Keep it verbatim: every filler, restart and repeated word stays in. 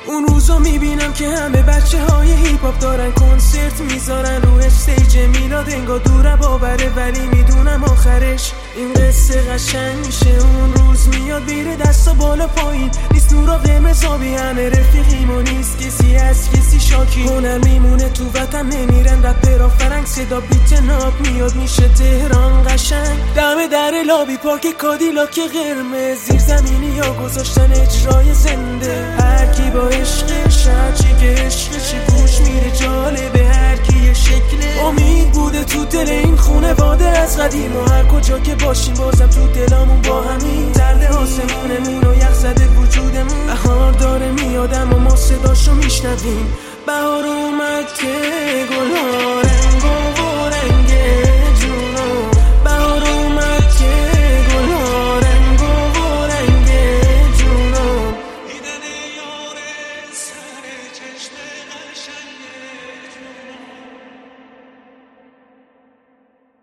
اون روزا میبینم که همه بچه های هیپ هاپ دارن کنسرت میذارن رو استیج میلاد، انگار دوره باوره ولی میدونم آخرش این قصه قشنگ میشه. اون روز میاد میره دستا بالا پایین، نیست نورا قرمزابی، همه رفیقیم و نیست کسی از کسی شاکی. هنر میمونه تو وطن نمیرن، رپرها فرنگ صدا بیت ناب میاد میشه تهران قشنگ. دم در لابی پارک کادیلاک قرمز، زیر زمینی یا گذاشتن اجرای زنده. هر کی با عشقش هرچی که عشقش گوش میره جالبه، هر کی یه شکله امید بوده تو دل این خونه واده از قدیم. و هر کجا که باشیم بازم تو دلامون با همین زرد آسمونمون و یخ زده وجودمون. بهار داره میادم و ما صداشو میشنویم، بهار اومد که گلها